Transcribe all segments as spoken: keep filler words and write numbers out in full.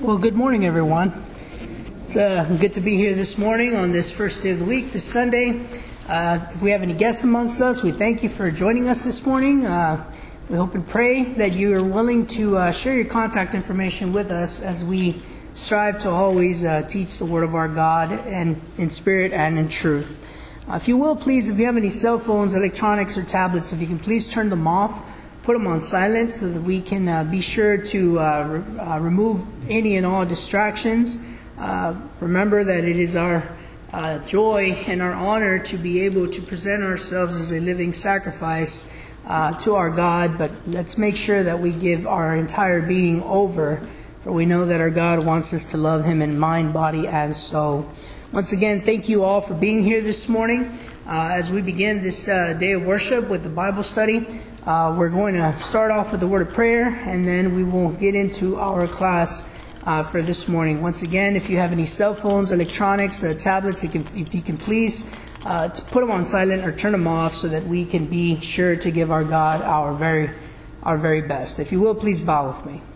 Well, good morning, everyone. It's uh, good to be here this morning on this first day of the week, this Sunday. Uh, if we have any guests amongst us, we thank you for joining us this morning. Uh, we hope and pray that you are willing to uh, share your contact information with us as we strive to always uh, teach the Word of our God and in spirit and in truth. Uh, if you will, please, if you have any cell phones, electronics, or tablets, if you can please turn them off. Put them on silent so that we can uh, be sure to uh, re- uh, remove any and all distractions. Uh, remember that it is our uh, joy and our honor to be able to present ourselves as a living sacrifice uh, to our God, but let's make sure that we give our entire being over, for we know that our God wants us to love Him in mind, body, and soul. Once again, thank you all for being here this morning. Uh, as we begin this uh, day of worship with the Bible study, Uh, we're going to start off with the word of prayer, and then we will get into our class uh, for this morning. Once again, if you have any cell phones, electronics, uh, tablets, you can, if you can please uh, to put them on silent or turn them off so that we can be sure to give our God our very, our very best. If you will, please bow with me.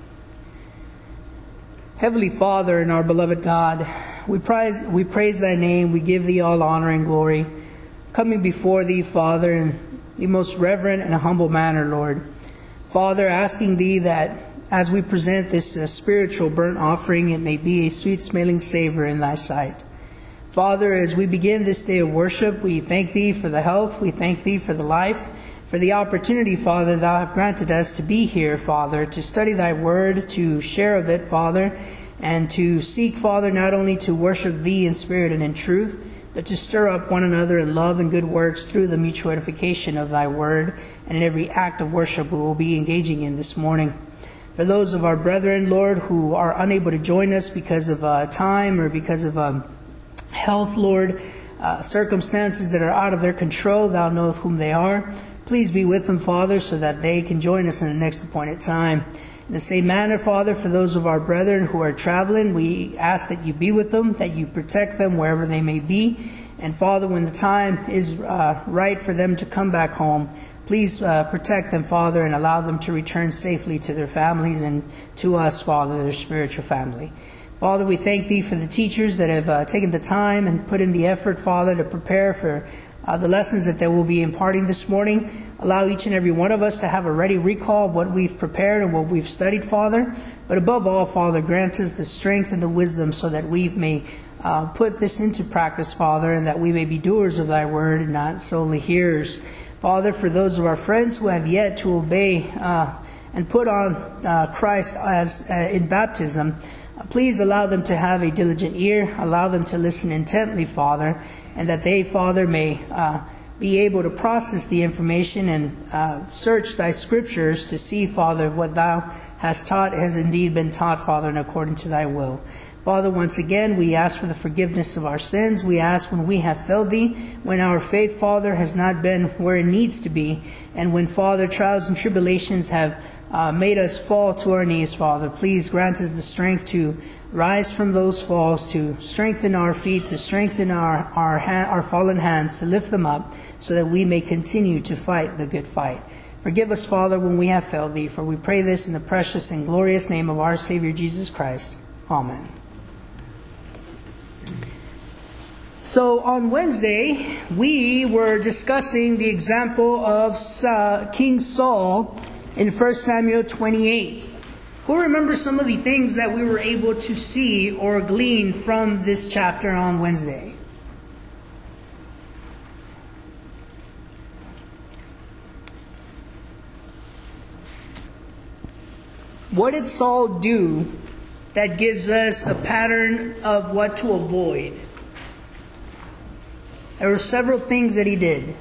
Heavenly Father and our beloved God, we praise, we praise Thy name. We give Thee all honor and glory. Coming before Thee, Father, and the most reverent and humble manner, Lord. Father, asking Thee that as we present this uh, spiritual burnt offering, it may be a sweet-smelling savor in Thy sight. Father, as we begin this day of worship, we thank Thee for the health, we thank Thee for the life, for the opportunity, Father, Thou have granted us to be here, Father, to study Thy Word, to share of it, Father, and to seek, Father, not only to worship Thee in spirit and in truth, but to stir up one another in love and good works through the mutual edification of Thy Word and in every act of worship we will be engaging in this morning. For those of our brethren, Lord, who are unable to join us because of uh, time or because of um, health, Lord, uh, circumstances that are out of their control, Thou knowest whom they are. Please be with them, Father, so that they can join us in the next appointed time. In the same manner, Father, for those of our brethren who are traveling, we ask that You be with them, that You protect them wherever they may be. And Father, when the time is uh, right for them to come back home, please uh, protect them, Father, and allow them to return safely to their families and to us, Father, their spiritual family. Father, we thank Thee for the teachers that have uh, taken the time and put in the effort, Father, to prepare for Uh, the lessons that they will be imparting this morning. Allow each and every one of us to have a ready recall of what we've prepared and what we've studied, Father. But above all, Father, grant us the strength and the wisdom so that we may uh, put this into practice, Father, and that we may be doers of Thy Word and not solely hearers. Father, for those of our friends who have yet to obey uh, and put on uh, Christ as uh, in baptism, please allow them to have a diligent ear. Allow them to listen intently, Father, and that they, Father, may uh, be able to process the information and uh, search Thy Scriptures to see, Father, what Thou hast taught has indeed been taught, Father, and according to Thy will. Father, once again, we ask for the forgiveness of our sins. We ask when we have failed Thee, when our faith, Father, has not been where it needs to be, and when, Father, trials and tribulations have uh, made us fall to our knees, Father. Please grant us the strength to rise from those falls, to strengthen our feet, to strengthen our, our, ha- our fallen hands, to lift them up, so that we may continue to fight the good fight. Forgive us, Father, when we have failed Thee, for we pray this in the precious and glorious name of our Savior, Jesus Christ. Amen. So on Wednesday, we were discussing the example of uh, King Saul in First Samuel twenty-eight. Who remembers some of the things that we were able to see or glean from this chapter on Wednesday? What did Saul do that gives us a pattern of what to avoid? There were several things that he did.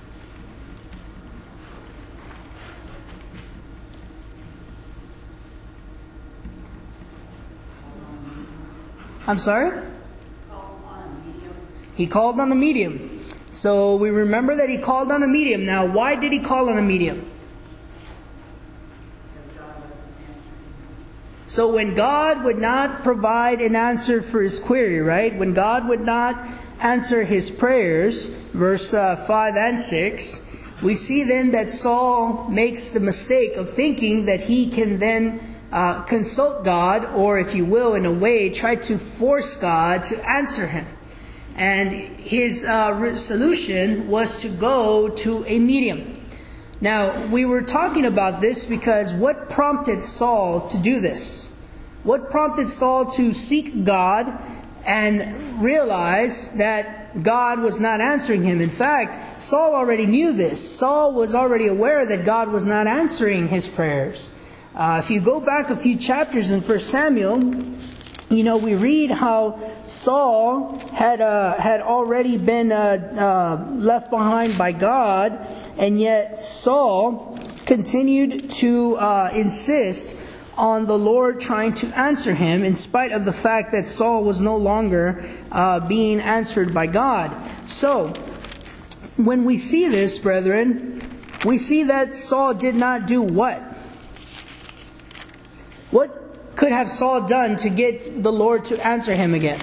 I'm sorry? He called on a medium. So we remember that he called on a medium. Now, why did he call on a medium? So when God would not provide an answer for his query, right? When God would not answer his prayers, verse uh, five and six, we see then that Saul makes the mistake of thinking that he can then uh, consult God, or if you will, in a way, try to force God to answer him. And his uh, solution was to go to a medium. Now, we were talking about this because what prompted Saul to do this? What prompted Saul to seek God and realize that God was not answering him? In fact, Saul already knew this. Saul was already aware that God was not answering his prayers. Uh, if you go back a few chapters in First Samuel, you know, we read how Saul had uh, had already been uh, uh, left behind by God, and yet Saul continued to uh, insist on the Lord trying to answer him, in spite of the fact that Saul was no longer uh, being answered by God. So, when we see this, brethren, we see that Saul did not do what? What could have Saul done to get the Lord to answer him again?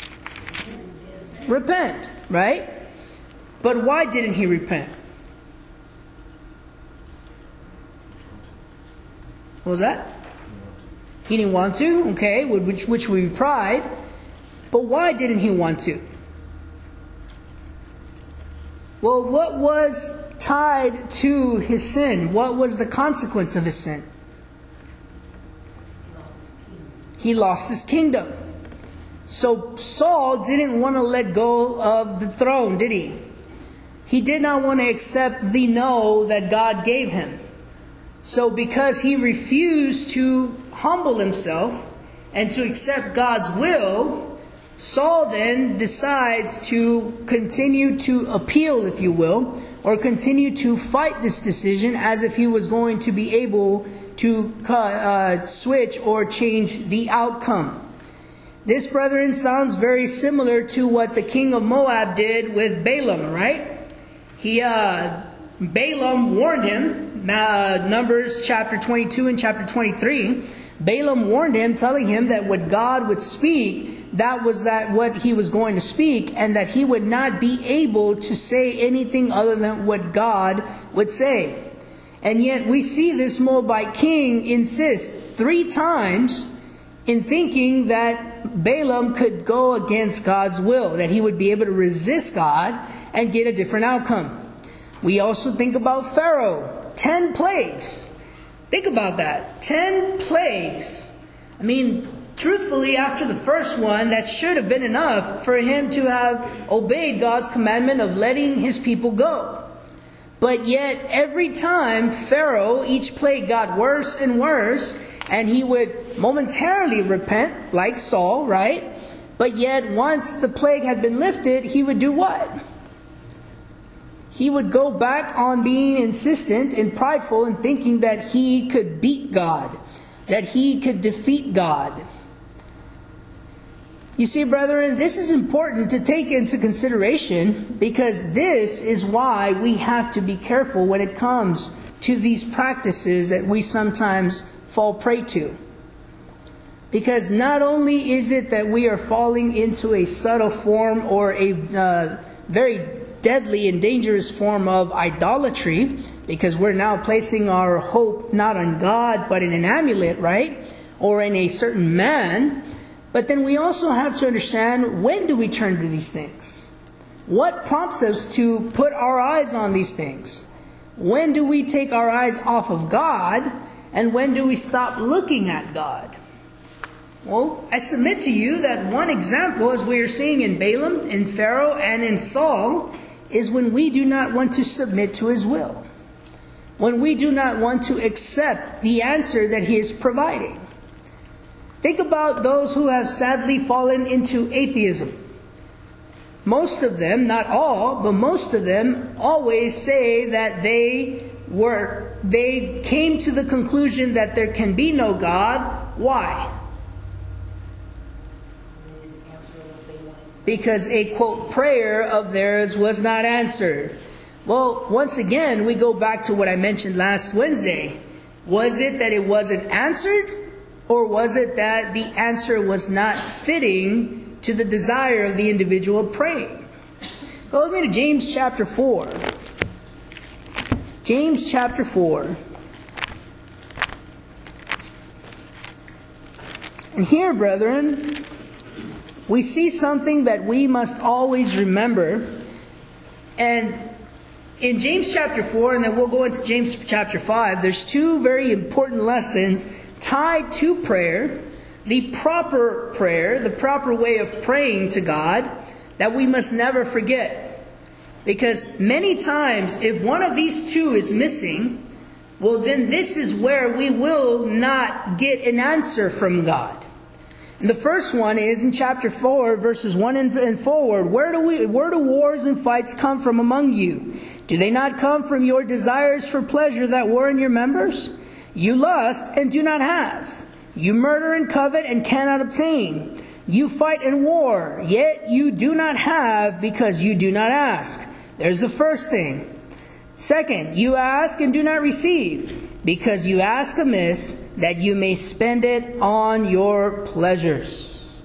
Repent, right? But why didn't he repent? What was that? He didn't want to, okay, which, which would be pride. But why didn't he want to? Well, what was tied to his sin? What was the consequence of his sin? He lost his kingdom. So Saul didn't want to let go of the throne, did he? He did not want to accept the no that God gave him. So because he refused to humble himself and to accept God's will, Saul then decides to continue to appeal, if you will, or continue to fight this decision as if he was going to be able to uh, switch or change the outcome. This, brethren, sounds very similar to what the king of Moab did with Balaam, right? He, uh, Balaam warned him, uh, Numbers chapter twenty-two and chapter twenty-three. Balaam warned him, telling him that what God would speak, that was that what he was going to speak, and that he would not be able to say anything other than what God would say. And yet we see this Moabite king insist three times in thinking that Balaam could go against God's will, that he would be able to resist God and get a different outcome. We also think about Pharaoh, ten plagues. Think about that, ten plagues. I mean, truthfully, after the first one, that should have been enough for him to have obeyed God's commandment of letting his people go. But yet, every time Pharaoh, each plague got worse and worse, and he would momentarily repent, like Saul, right? But yet, once the plague had been lifted, he would do what? He would go back on being insistent and prideful and thinking that he could beat God, that he could defeat God. You see, brethren, this is important to take into consideration, because this is why we have to be careful when it comes to these practices that we sometimes fall prey to. Because not only is it that we are falling into a subtle form or a uh, very deadly and dangerous form of idolatry, because we're now placing our hope not on God but in an amulet, right? Or in a certain man. But then we also have to understand, when do we turn to these things? What prompts us to put our eyes on these things? When do we take our eyes off of God? And when do we stop looking at God? Well, I submit to you that one example, as we are seeing in Balaam, in Pharaoh, and in Saul, is when we do not want to submit to his will. When we do not want to accept the answer that he is providing. Think about those who have sadly fallen into atheism. Most of them, not all, but most of them always say that they were, they came to the conclusion that there can be no God. Why? Because a, quote, prayer of theirs was not answered. Well, once again, we go back to what I mentioned last Wednesday. Was it that it wasn't answered? Or was it that the answer was not fitting to the desire of the individual praying? Go with me to James chapter four. James chapter four. And here, brethren, we see something that we must always remember. And in James chapter four, and then we'll go into James chapter five, there's two very important lessons tied to prayer. The proper prayer, the proper way of praying to God, that we must never forget. Because many times, if one of these two is missing, well, then this is where we will not get an answer from God. And the first one is in chapter four, verses one and forward. Where do we, where do wars and fights come from among you? Do they not come from your desires for pleasure that war in your members? You lust and do not have. You murder and covet and cannot obtain. You fight and war, yet you do not have because you do not ask. There's the first thing. Second, you ask and do not receive, because you ask amiss, that you may spend it on your pleasures.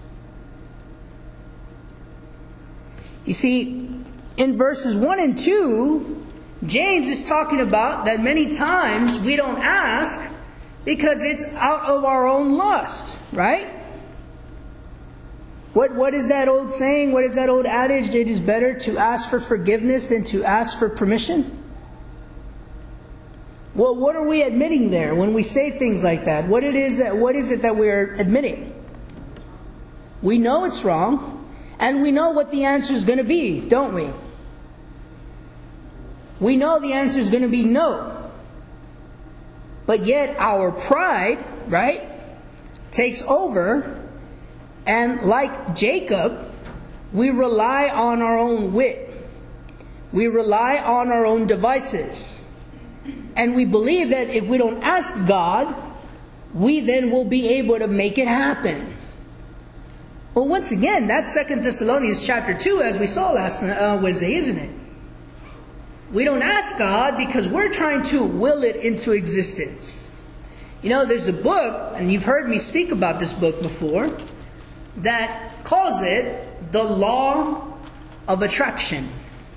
You see, in verses one and two, James is talking about that many times we don't ask because it's out of our own lust, right? What, what is that old saying? What is that old adage? It is better to ask for forgiveness than to ask for permission. Well, what are we admitting there when we say things like that? What it is that, what is it that we're admitting? We know it's wrong, and we know what the answer is going to be, don't we? We know the answer is going to be no. But yet our pride, right, takes over, and like Jacob, we rely on our own wit. We rely on our own devices. And we believe that if we don't ask God, we then will be able to make it happen. Well, once again, that's Second Thessalonians chapter two, as we saw last uh, Wednesday, isn't it? We don't ask God because we're trying to will it into existence. You know, there's a book, and you've heard me speak about this book before, that calls it The Law of Attraction.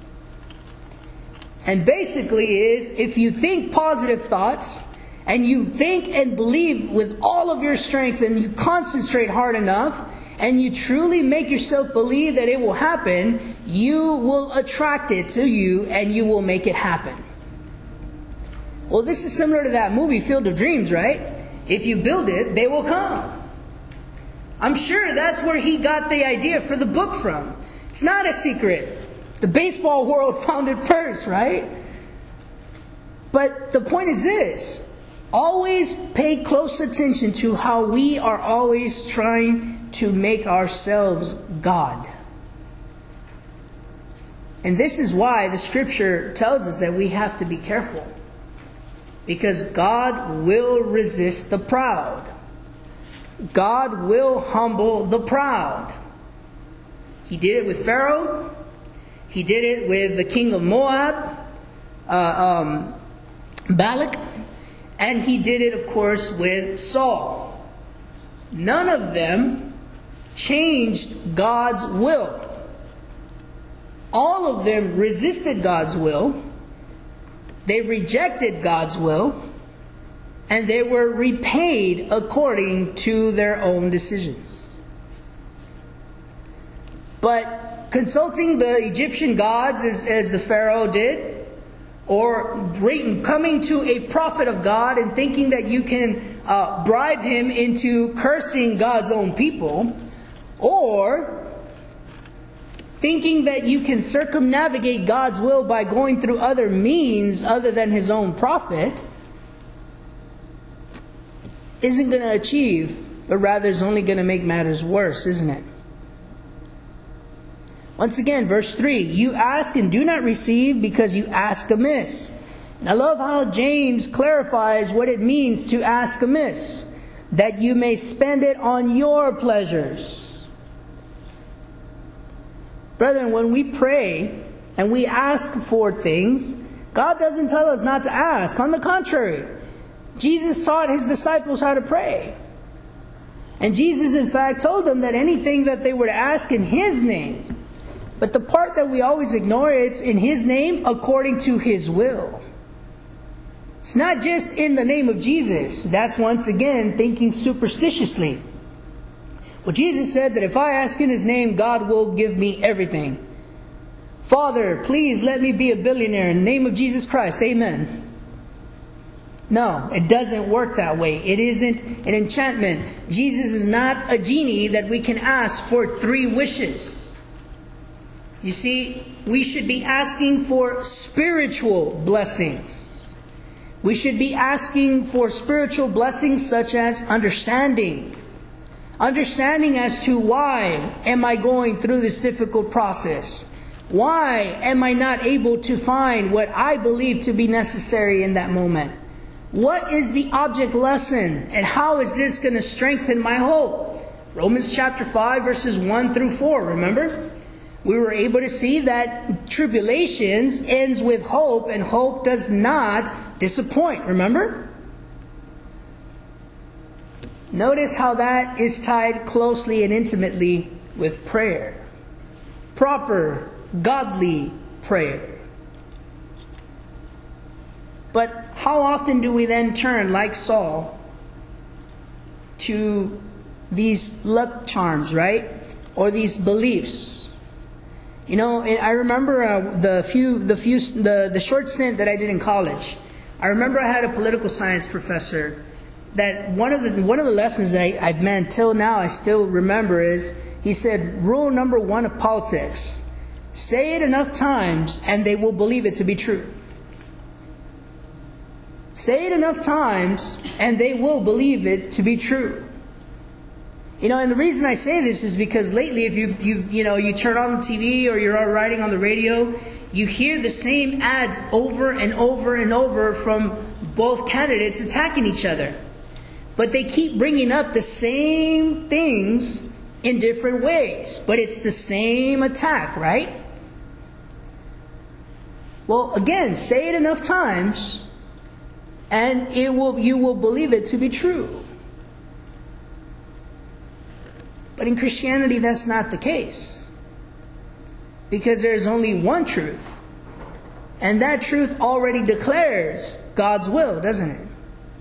And basically is, if you think positive thoughts, and you think and believe with all of your strength, and you concentrate hard enough, and you truly make yourself believe that it will happen, you will attract it to you, and you will make it happen. Well, this is similar to that movie, Field of Dreams, right? If you build it, they will come. I'm sure that's where he got the idea for the book from. It's not a secret. The baseball world found it first, right? But the point is this. Always pay close attention to how we are always trying to make ourselves God. And this is why the scripture tells us that we have to be careful. Because God will resist the proud. God will humble the proud. He did it with Pharaoh. He did it with the king of Moab, uh, um, Balak. And he did it, of course, with Saul. None of them changed God's will. All of them resisted God's will. They rejected God's will. And they were repaid according to their own decisions. But consulting the Egyptian gods as, as the Pharaoh did, or coming to a prophet of God and thinking that you can uh, bribe him into cursing God's own people, or thinking that you can circumnavigate God's will by going through other means other than his own prophet, isn't going to achieve, but rather is only going to make matters worse, isn't it? Once again, verse three, you ask and do not receive because you ask amiss. And I love how James clarifies what it means to ask amiss, that you may spend it on your pleasures. Brethren, when we pray and we ask for things, God doesn't tell us not to ask. On the contrary, Jesus taught his disciples how to pray. And Jesus, in fact, told them that anything that they were to ask in his name, but the part that we always ignore, it's in his name according to his will. It's not just in the name of Jesus. That's once again thinking superstitiously. Well, Jesus said that if I ask in His name, God will give me everything. Father, please let me be a billionaire in the name of Jesus Christ. Amen. No, it doesn't work that way. It isn't an enchantment. Jesus is not a genie that we can ask for three wishes. You see, we should be asking for spiritual blessings. We should be asking for spiritual blessings such as understanding. Understanding as to why am I going through this difficult process? Why am I not able to find what I believe to be necessary in that moment? What is the object lesson, and how is this going to strengthen my hope? Romans chapter five, verses one through four, remember? We were able to see that tribulations ends with hope, and hope does not disappoint, remember? Notice how that is tied closely and intimately with prayer. Proper, godly prayer. But how often do we then turn, like Saul, to these luck charms, right? Or these beliefs? You know, I remember uh, the few, the few, the, the short stint that I did in college. I remember I had a political science professor that one of the one of the lessons that I, I man, till now I still remember is he said, rule number one of politics: say it enough times and they will believe it to be true. Say it enough times and they will believe it to be true. You know, and the reason I say this is because lately, if you you you know you turn on the T V or you're riding on the radio, you hear the same ads over and over and over from both candidates attacking each other. But they keep bringing up the same things in different ways. But it's the same attack, right? Well, again, say it enough times and it will you will believe it to be true. But in Christianity, that's not the case. Because there's only one truth. And that truth already declares God's will, doesn't it?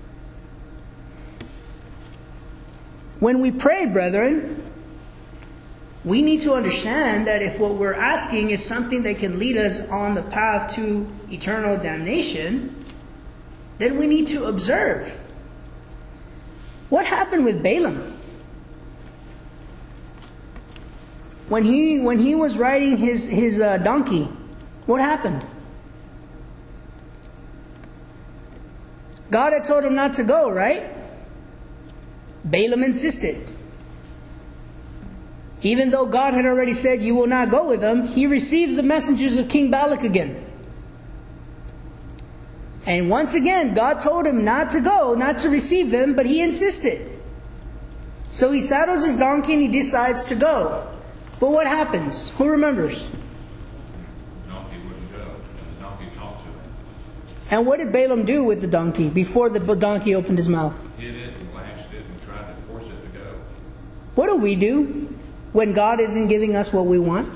When we pray, brethren, we need to understand that if what we're asking is something that can lead us on the path to eternal damnation, then we need to observe. What happened with Balaam? When he when he was riding his, his uh, donkey, what happened? God had told him not to go, right? Balaam insisted. Even though God had already said, you will not go with them, he receives the messengers of King Balak again. And once again, God told him not to go, not to receive them, but he insisted. So he saddles his donkey and he decides to go. But what happens? Who remembers? The donkey wouldn't go, and the donkey talked to him. And what did Balaam do with the donkey before the donkey opened his mouth? Hit it and lashed it and tried to force it to go. What do we do when God isn't giving us what we want?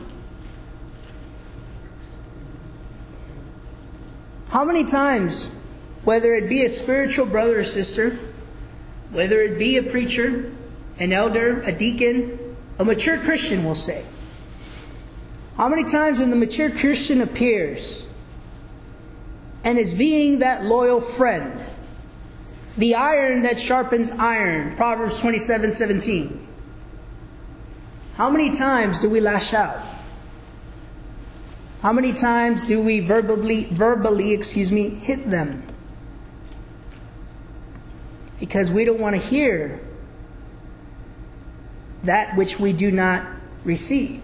How many times, whether it be a spiritual brother or sister, whether it be a preacher, an elder, a deacon, a mature Christian will say, how many times when the mature Christian appears and is being that loyal friend, the iron that sharpens iron, Proverbs twenty-seven seventeen, how many times do we lash out? How many times do we verbally, verbally, excuse me, hit them? Because we don't want to hear that which we do not receive.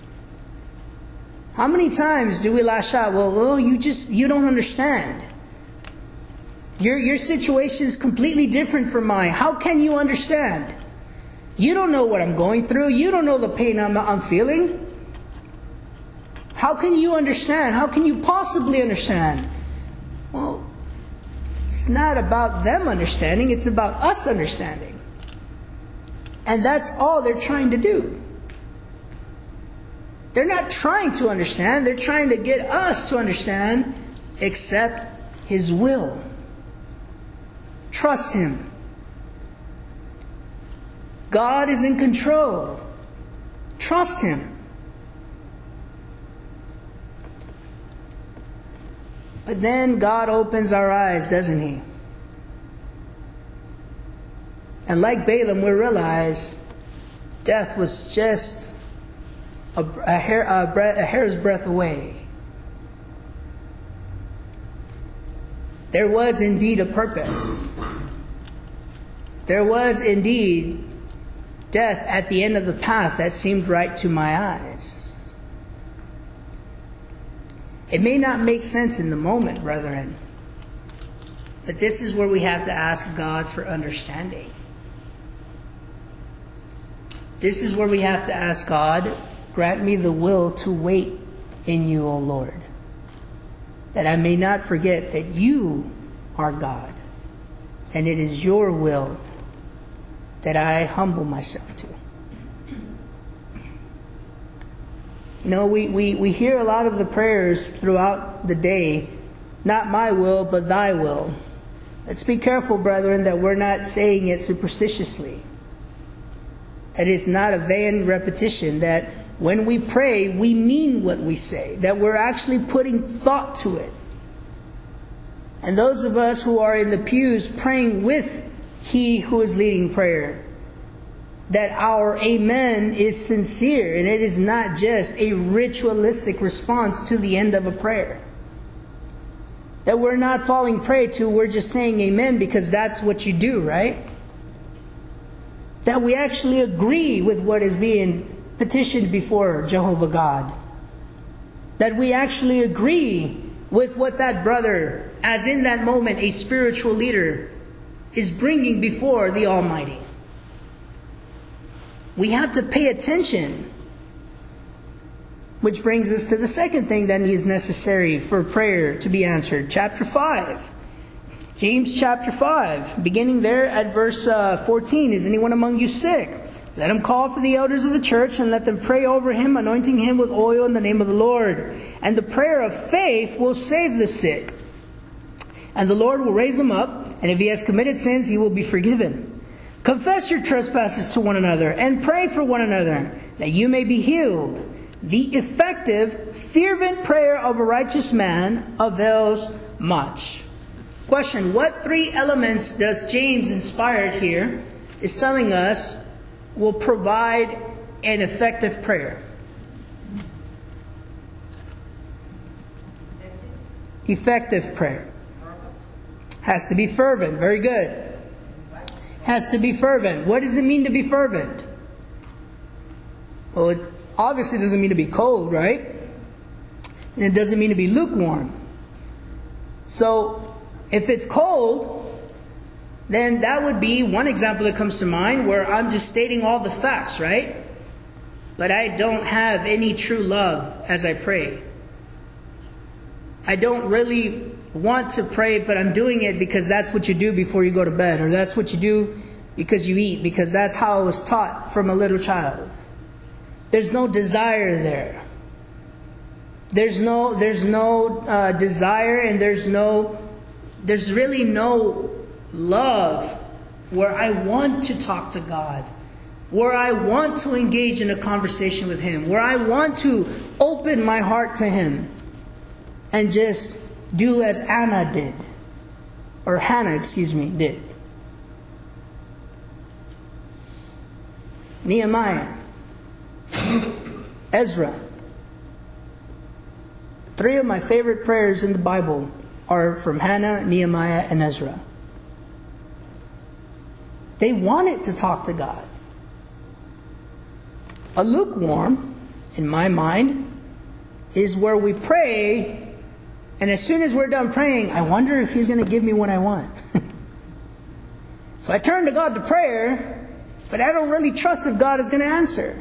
How many times do we lash out? Well, oh, you just, you don't understand. Your, your situation is completely different from mine. How can you understand? You don't know what I'm going through. You don't know the pain I'm, I'm feeling. How can you understand? How can you possibly understand? Well, it's not about them understanding. It's about us understanding. And that's all they're trying to do. They're not trying to understand. They're trying to get us to understand, accept His will. Trust Him. God is in control. Trust Him. But then God opens our eyes, doesn't He? And like Balaam, we realize death was just a, a, hair, a, breath, a hair's breadth away. There was indeed a purpose. There was indeed death at the end of the path that seemed right to my eyes. It may not make sense in the moment, brethren, but this is where we have to ask God for understanding. This is where we have to ask God, grant me the will to wait in you, O Lord, that I may not forget that you are God, and it is your will that I humble myself to. You know, we, we, we hear a lot of the prayers throughout the day, not my will, but thy will. Let's be careful, brethren, that we're not saying it superstitiously. That it's not a vain repetition, that when we pray, we mean what we say, that we're actually putting thought to it. And those of us who are in the pews praying with he who is leading prayer, that our amen is sincere and it is not just a ritualistic response to the end of a prayer. That we're not falling prey to, we're just saying amen because that's what you do, right? That we actually agree with what is being petitioned before Jehovah God. That we actually agree with what that brother, as in that moment a spiritual leader, is bringing before the Almighty. We have to pay attention. Which brings us to the second thing that is necessary for prayer to be answered. Chapter five. James chapter five. Beginning there at verse uh, fourteen. Is anyone among you sick? Let him call for the elders of the church and let them pray over him, anointing him with oil in the name of the Lord. And the prayer of faith will save the sick. And the Lord will raise him up. And if he has committed sins, he will be forgiven. Confess your trespasses to one another and pray for one another that you may be healed. The effective, fervent prayer of a righteous man avails much. Question: what three elements does James, inspired here, is telling us will provide an effective prayer? Effective prayer. Has to be fervent. Very good. Has to be fervent. What does it mean to be fervent? Well, it obviously doesn't mean to be cold, right? And it doesn't mean to be lukewarm. So, if it's cold, then that would be one example that comes to mind where I'm just stating all the facts, right? But I don't have any true love as I pray. I don't really want to pray, but I'm doing it because that's what you do before you go to bed, or that's what you do because you eat, because that's how I was taught from a little child. There's no desire there. There's no, there's no uh, desire, and there's no, there's really no love where I want to talk to God, where I want to engage in a conversation with Him, where I want to open my heart to Him and just do as Anna did, or Hannah, excuse me, did. Nehemiah, Ezra. Three of my favorite prayers in the Bible are from Hannah, Nehemiah, and Ezra. They wanted to talk to God. A lukewarm, in my mind, is where we pray, and as soon as we're done praying, I wonder if He's going to give me what I want. So I turn to God to prayer, but I don't really trust if God is going to answer.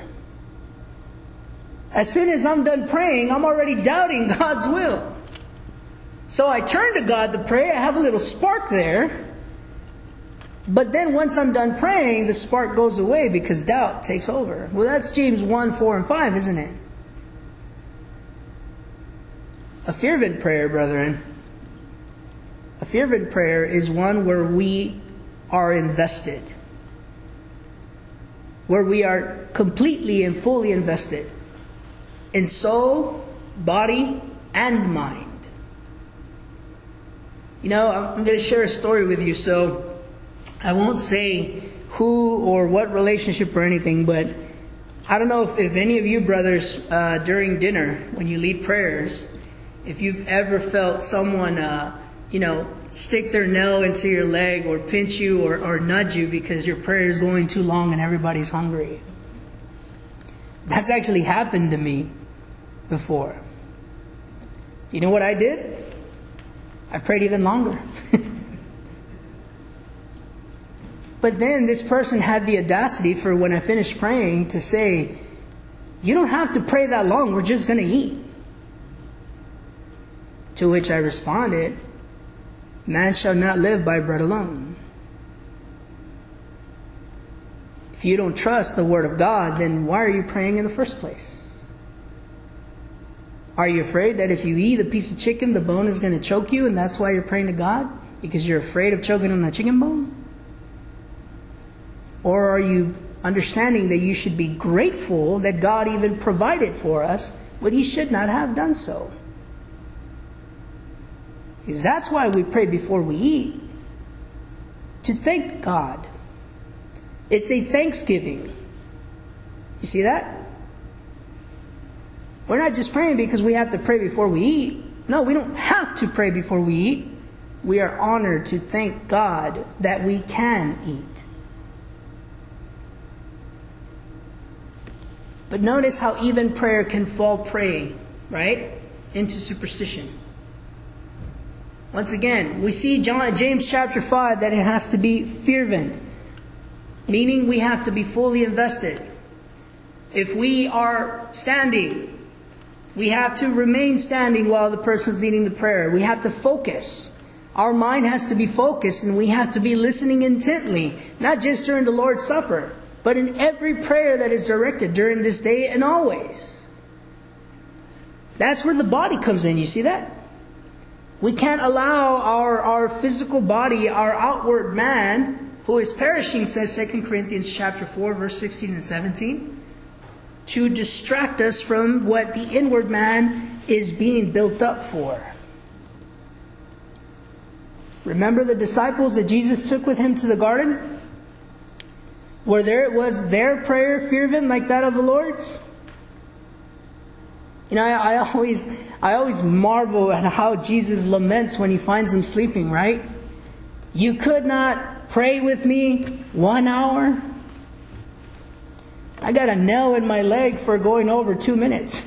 As soon as I'm done praying, I'm already doubting God's will. So I turn to God to pray. I have a little spark there. But then once I'm done praying, the spark goes away because doubt takes over. Well, that's James one, four, and five, isn't it? A fervent prayer, brethren. A fervent prayer is one where we are invested. where we are completely and fully invested in soul, body, and mind. You know, I'm going to share a story with you, so I won't say who or what relationship or anything, but I don't know if, if any of you brothers, uh, during dinner, when you lead prayers, if you've ever felt someone, uh, you know, stick their nail into your leg or pinch you or, or nudge you because your prayer is going too long and everybody's hungry. That's actually happened to me before. Do you know what I did? I prayed even longer. But then this person had the audacity for when I finished praying to say, "You don't have to pray that long, we're just going to eat." To which I responded, "Man shall not live by bread alone." If you don't trust the Word of God, then why are you praying in the first place? Are you afraid that if you eat a piece of chicken, the bone is going to choke you, and that's why you're praying to God? Because you're afraid of choking on a chicken bone? Or are you understanding that you should be grateful that God even provided for us when He should not have done so? Because that's why we pray before we eat. To thank God. It's a thanksgiving. You see that? We're not just praying because we have to pray before we eat. No, we don't have to pray before we eat. We are honored to thank God that we can eat. But notice how even prayer can fall prey, right, into superstition. Once again, we see John, James chapter five that it has to be fervent, meaning we have to be fully invested. If we are standing, we have to remain standing while the person's leading the prayer. We have to focus. Our mind has to be focused, and we have to be listening intently, not just during the Lord's Supper, but in every prayer that is directed during this day and always. That's where the body comes in. You see that? We can't allow our, our physical body, our outward man, who is perishing, says Second Corinthians chapter four, verse sixteen and seventeen, to distract us from what the inward man is being built up for. Remember the disciples that Jesus took with Him to the garden? Where there was their prayer fervent like that of the Lord's? You know, I, I always I always marvel at how Jesus laments when He finds them sleeping, right? You could not pray with me one hour? I got a nail in my leg for going over two minutes.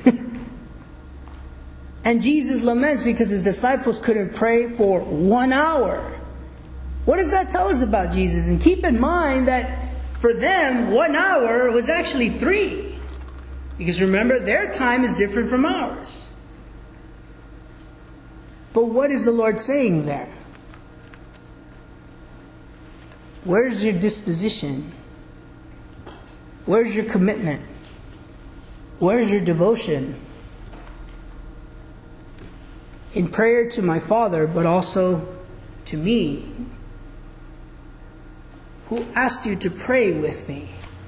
And Jesus laments because His disciples couldn't pray for one hour. What does that tell us about Jesus? And keep in mind that for them, one hour was actually three. Because remember, their time is different from ours. But what is the Lord saying there? Where's your disposition? Where's your commitment? Where's your devotion? In prayer to my Father, but also to me. Who asked you to pray with me?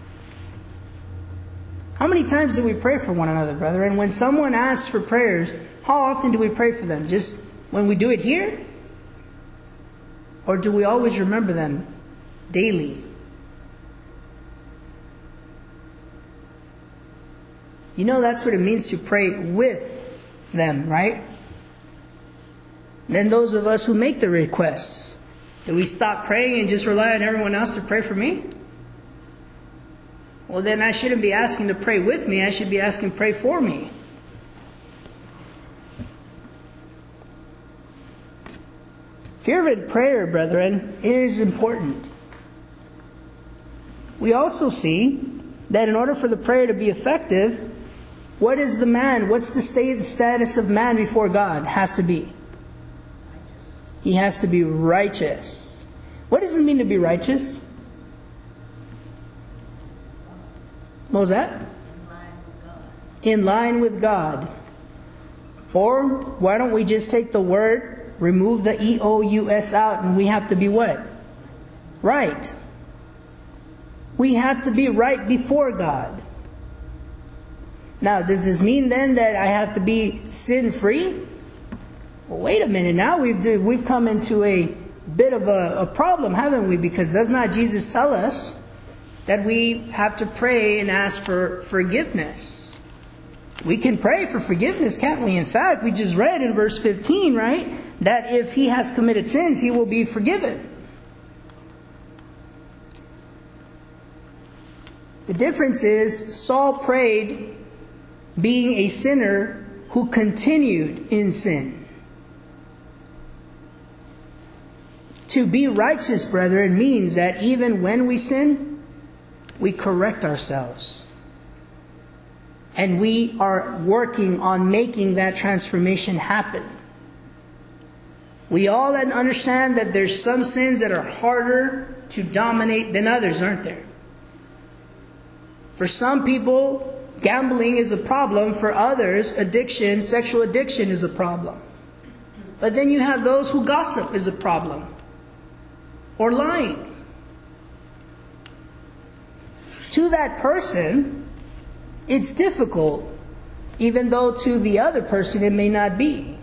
How many times do we pray for one another, brother? And when someone asks for prayers, how often do we pray for them? Just when we do it here? Or do we always remember them daily? You know that's what it means to pray with them, right? And then those of us who make the requests, do we stop praying and just rely on everyone else to pray for me? Well, then I shouldn't be asking to pray with me. I should be asking to pray for me. Fervent prayer, brethren, is important. We also see that in order for the prayer to be effective, what is the man, what's the state, status of man before God has to be? He has to be righteous. What does it mean to be righteous? What was that? In line with God. Or why don't we just take the word, remove the E O U S out, and we have to be what? Right. we have to be right before God. Now, does this mean then that I have to be sin-free? Well, wait a minute. Now we've did, we've come into a bit of a, a problem, haven't we? Because does not Jesus tell us that we have to pray and ask for forgiveness? We can pray for forgiveness, can't we? In fact, we just read in verse fifteen, right, that if he has committed sins, he will be forgiven. The difference is Saul prayed being a sinner who continued in sin. To be righteous, brethren, means that even when we sin, we correct ourselves. And we are working on making that transformation happen. We all understand that there's some sins that are harder to dominate than others, aren't there? For some people, gambling is a problem. For others, addiction, sexual addiction is a problem. But then you have those who gossip is a problem. Or lying. To that person, it's difficult, even though to the other person it may not be.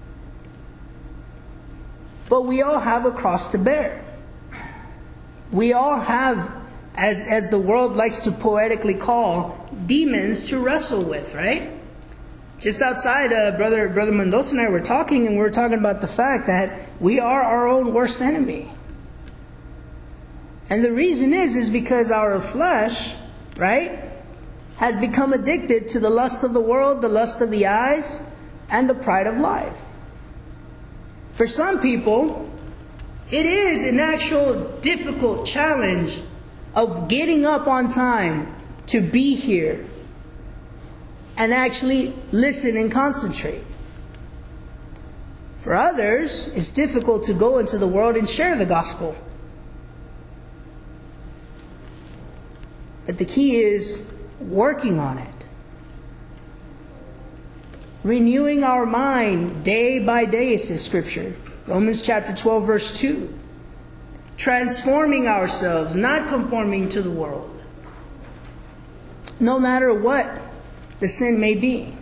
But we all have a cross to bear. We all have, as, as the world likes to poetically call, demons to wrestle with, right? Just outside, uh, brother brother Mendoza and I were talking, and we were talking about the fact that we are our own worst enemy. And the reason is, is because our flesh, right, has become addicted to the lust of the world, the lust of the eyes, and the pride of life. For some people, it is an actual difficult challenge of getting up on time to be here and actually listen and concentrate. For others, it's difficult to go into the world and share the gospel. But the key is working on it. Renewing our mind day by day, says Scripture. Romans chapter twelve, verse two. Transforming ourselves, not conforming to the world. No matter what the sin may be.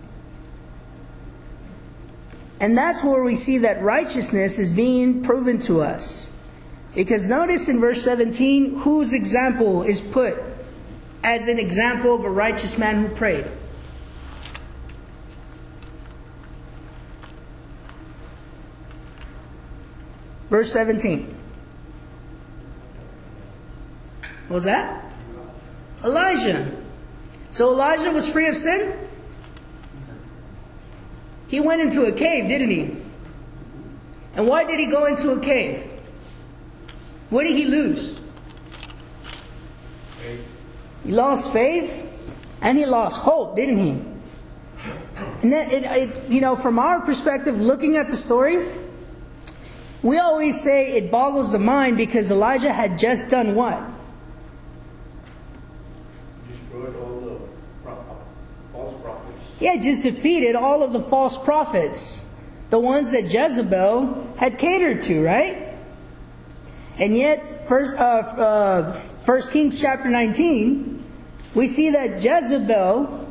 And that's where we see that righteousness is being proven to us. Because notice in verse seventeen, whose example is put as an example of a righteous man who prayed? Verse seventeen. What was that? Elijah. So Elijah was free of sin? He went into a cave, didn't he? And why did he go into a cave? What did he lose? Faith. He lost faith and he lost hope, didn't he? And that, it, it, you know, from our perspective, looking at the story, we always say it boggles the mind because Elijah had just done what? Destroyed all the false prophets. Yeah, just defeated all of the false prophets. The ones that Jezebel had catered to, right? And yet, first, uh, uh, First Kings chapter nineteen, we see that Jezebel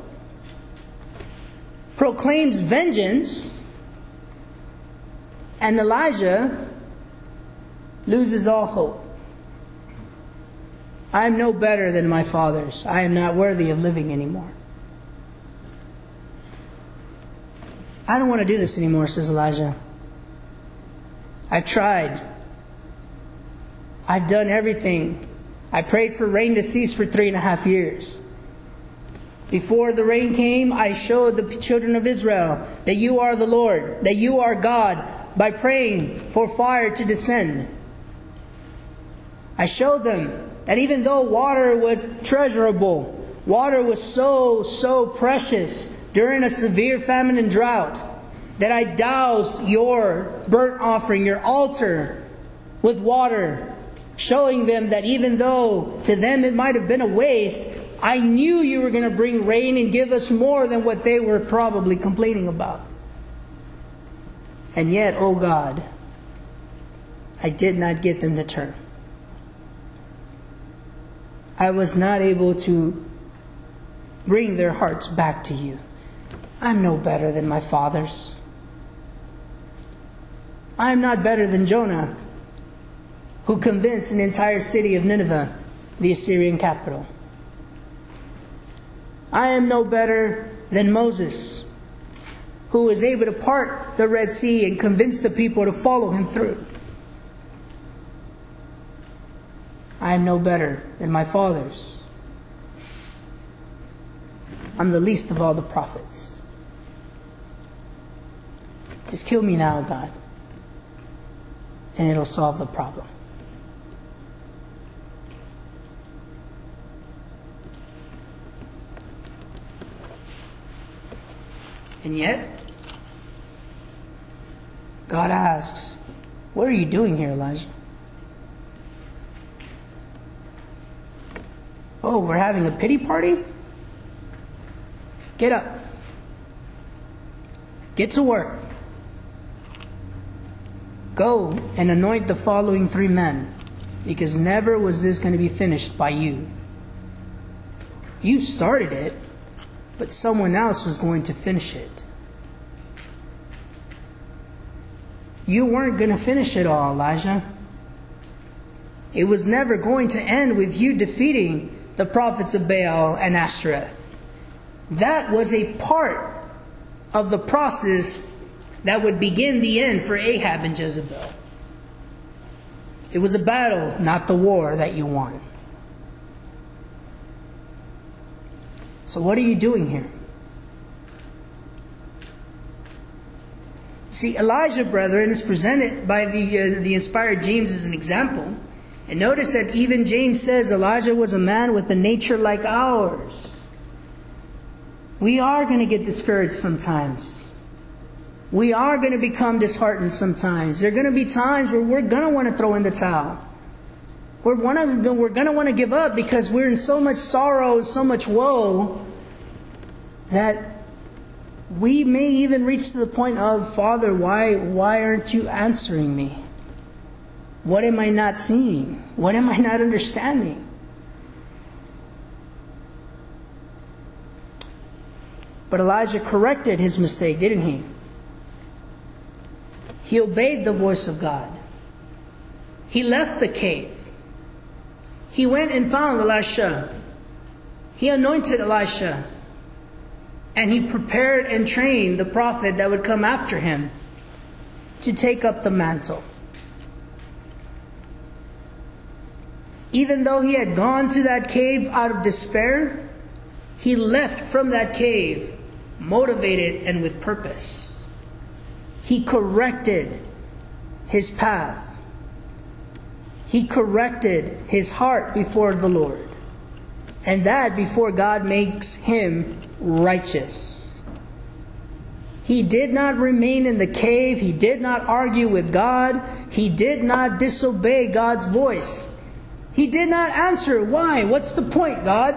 proclaims vengeance, and Elijah loses all hope. I am no better than my fathers. I am not worthy of living anymore. I don't want to do this anymore, says Elijah. I've tried. I've done everything. I prayed for rain to cease for three and a half years. Before the rain came, I showed the children of Israel that you are the Lord, that you are God, by praying for fire to descend. I showed them that even though water was treasurable, water was so, so precious during a severe famine and drought, that I doused your burnt offering, your altar, with water, showing them that even though to them it might have been a waste, I knew you were going to bring rain and give us more than what they were probably complaining about. And yet, oh God, I did not get them to turn. I was not able to bring their hearts back to you. I'm no better than my fathers. I am not better than Jonah, who convinced an entire city of Nineveh, the Assyrian capital. I am no better than Moses, who was able to part the Red Sea and convince the people to follow him through. I am no better than my fathers. I'm the least of all the prophets. Just kill me now, God, and it'll solve the problem. And yet, God asks, what are you doing here, Elijah? Oh, we're having a pity party? Get up. Get to work. Go and anoint the following three men, because never was this going to be finished by you. You started it, but someone else was going to finish it. You weren't going to finish it all, Elijah. It was never going to end with you defeating the prophets of Baal and Ashtoreth. That was a part of the process that would begin the end for Ahab and Jezebel. It was a battle, not the war, that you won. So what are you doing here? See, Elijah, brethren, is presented by the, uh, the inspired James as an example. And notice that even James says Elijah was a man with a nature like ours. We are going to get discouraged sometimes. We are going to become disheartened sometimes. There are going to be times where we're going to want to throw in the towel. We're, wanna, we're going to want to give up because we're in so much sorrow, so much woe, that we may even reach to the point of, Father, why, why aren't you answering me? What am I not seeing? What am I not understanding? But Elijah corrected his mistake, didn't he? He obeyed the voice of God. He left the cave. He went and found Elisha. He anointed Elisha. And he prepared and trained the prophet that would come after him to take up the mantle. Even though he had gone to that cave out of despair, he left from that cave motivated and with purpose. He corrected his path. He corrected his heart before the Lord. And that before God makes him righteous. He did not remain in the cave. He did not argue with God. He did not disobey God's voice. He did not answer. Why? What's the point, God?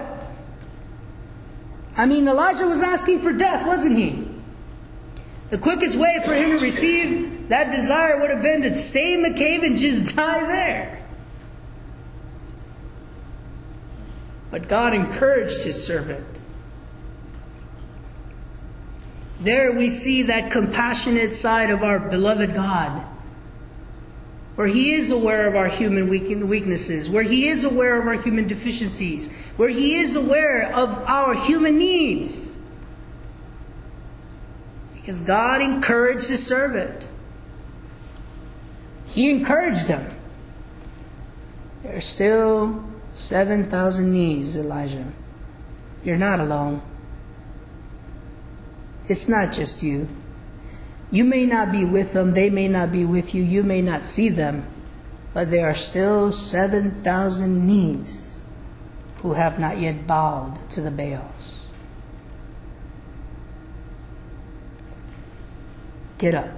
I mean, Elijah was asking for death, wasn't he? The quickest way for him to receive that desire would have been to stay in the cave and just die there. But God encouraged his servant. There we see that compassionate side of our beloved God, where He is aware of our human weaknesses, where He is aware of our human deficiencies, where He is aware of our human needs. Because God encouraged His servant. He encouraged him. There are still seven thousand needs, Elijah. You're not alone. It's not just you. You may not be with them. They may not be with you. You may not see them. But there are still seven thousand needs who have not yet bowed to the Baals. Get up.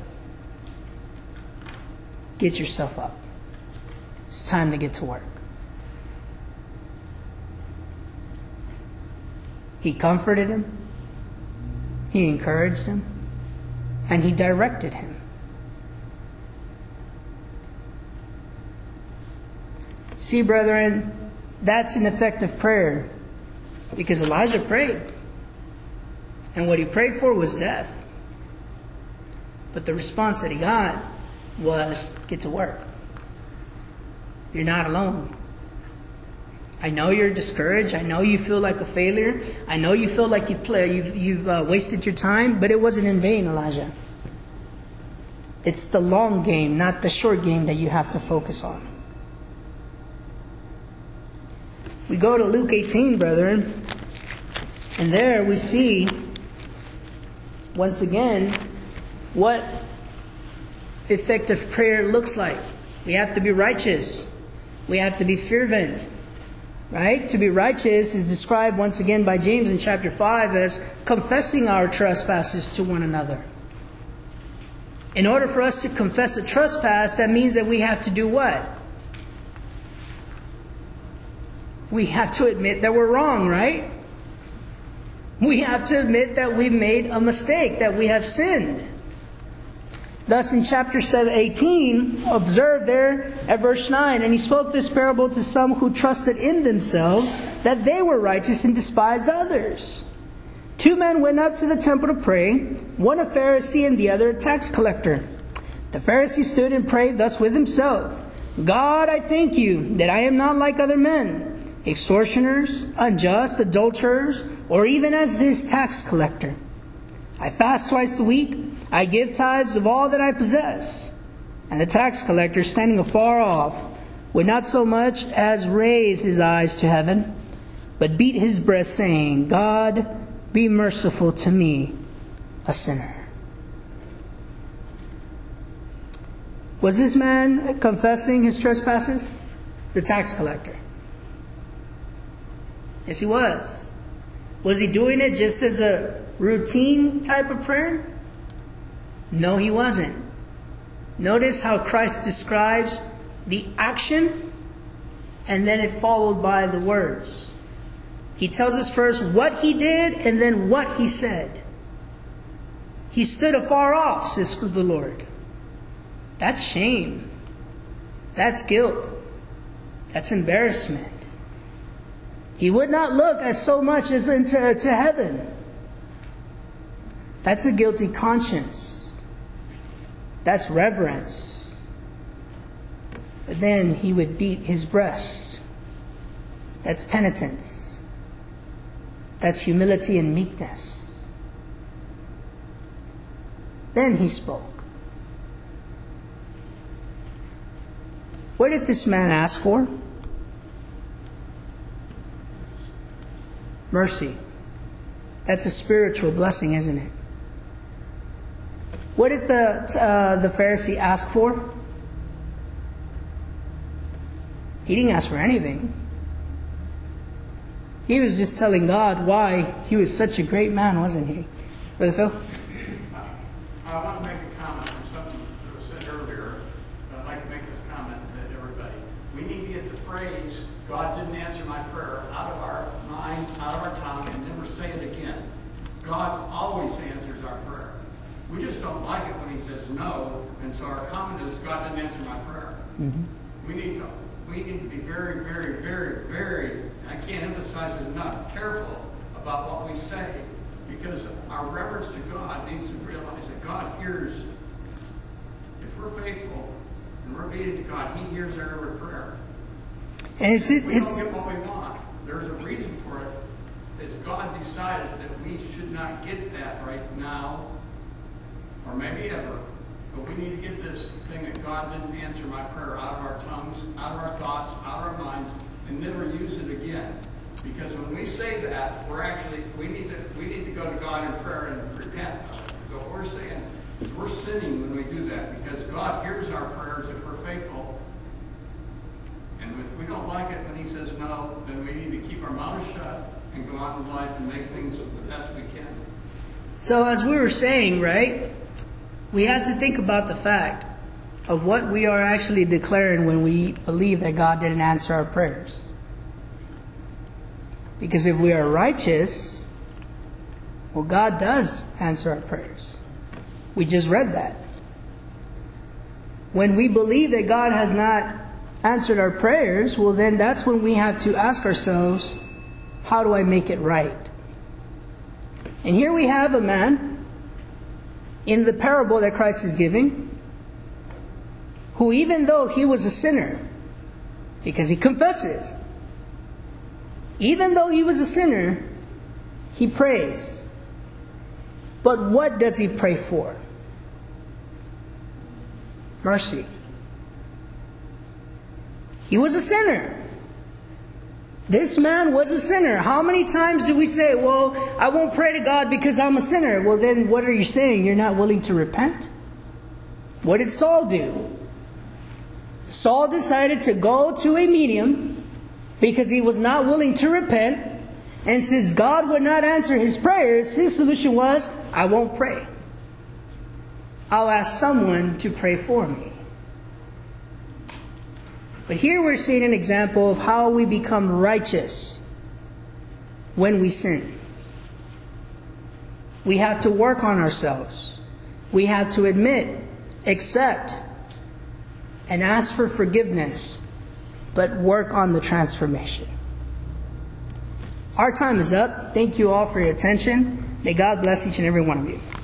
Get yourself up. It's time to get to work. He comforted him. He encouraged him. And he directed him. See, brethren, that's an effective prayer. Because Elijah prayed. And what he prayed for was death. But the response that he got was, get to work. You're not alone. I know you're discouraged. I know you feel like a failure. I know you feel like you've play, you've, you've uh, wasted your time, but it wasn't in vain, Elijah. It's the long game, not the short game, that you have to focus on. We go to Luke eighteen, brethren, and there we see, once again, what effective prayer looks like. We have to be righteous. We have to be fervent. Right? To be righteous is described once again by James in chapter five as confessing our trespasses to one another. In order for us to confess a trespass, that means that we have to do what? We have to admit that we're wrong, right? We have to admit that we've made a mistake, that we have sinned. Thus in chapter eighteen, observe there at verse nine, and he spoke this parable to some who trusted in themselves that they were righteous and despised others. Two men went up to the temple to pray, one a Pharisee and the other a tax collector. The Pharisee stood and prayed thus with himself, God, I thank you that I am not like other men, extortioners, unjust, adulterers, or even as this tax collector. I fast twice a week. I give tithes of all that I possess. And the tax collector, standing afar off, would not so much as raise his eyes to heaven, but beat his breast, saying, God, be merciful to me, a sinner. Was this man confessing his trespasses? The tax collector. Yes, he was. Was he doing it just as a routine type of prayer? No, he wasn't. Notice how Christ describes the action and then it followed by the words. He tells us first what he did and then what he said. He stood afar off, says the Lord. That's shame. That's guilt. That's embarrassment. He would not look as so much as into to heaven. That's a guilty conscience. That's reverence. But then he would beat his breast. That's penitence. That's humility and meekness. Then he spoke. What did this man ask for? Mercy. That's a spiritual blessing, isn't it? What did the uh, the Pharisee ask for? He didn't ask for anything. He was just telling God why he was such a great man, wasn't he? Brother Phil? I want to make a comment on something that was said earlier. I'd like to make this comment to everybody. We need to get the phrase, God didn't answer my prayer, out of our minds, out of our tongue, and never say it again. God always answers our prayer. We just don't like it when he says no, and so our comment is, God didn't answer my prayer. Mm-hmm. We need to, we need to be very, very, very, very, I can't emphasize it enough, careful about what we say, because our reverence to God needs to realize that God hears. If we're faithful and we're obedient to God, he hears our every prayer. And it's, it, we it's, don't get what we want. There's a reason for it. It's God decided that we should not get that right now, or maybe ever. But we need to get this thing that God didn't answer my prayer out of our tongues, out of our thoughts, out of our minds, and never use it again. Because when we say that, we're actually, we need to we need to go to God in prayer and repent. So what we're saying is we're sinning when we do that, because God hears our prayers if we're faithful. And if we don't like it when he says no, then we need to keep our mouths shut and go on in life and make things the best we can. So as we were saying, right, we had to think about the fact of what we are actually declaring when we believe that God didn't answer our prayers. Because if we are righteous, well, God does answer our prayers. We just read that. When we believe that God has not answered our prayers, well then that's when we have to ask ourselves, how do I make it right? And here we have a man in the parable that Christ is giving, who even though he was a sinner, because he confesses, even though he was a sinner, he prays. But what does he pray for? Mercy. He was a sinner. This man was a sinner. How many times do we say, well, I won't pray to God because I'm a sinner? Well, then what are you saying? You're not willing to repent? What did Saul do? Saul decided to go to a medium because he was not willing to repent. And since God would not answer his prayers, his solution was, I won't pray. I'll ask someone to pray for me. But here we're seeing an example of how we become righteous when we sin. We have to work on ourselves. We have to admit, accept, and ask for forgiveness, but work on the transformation. Our time is up. Thank you all for your attention. May God bless each and every one of you.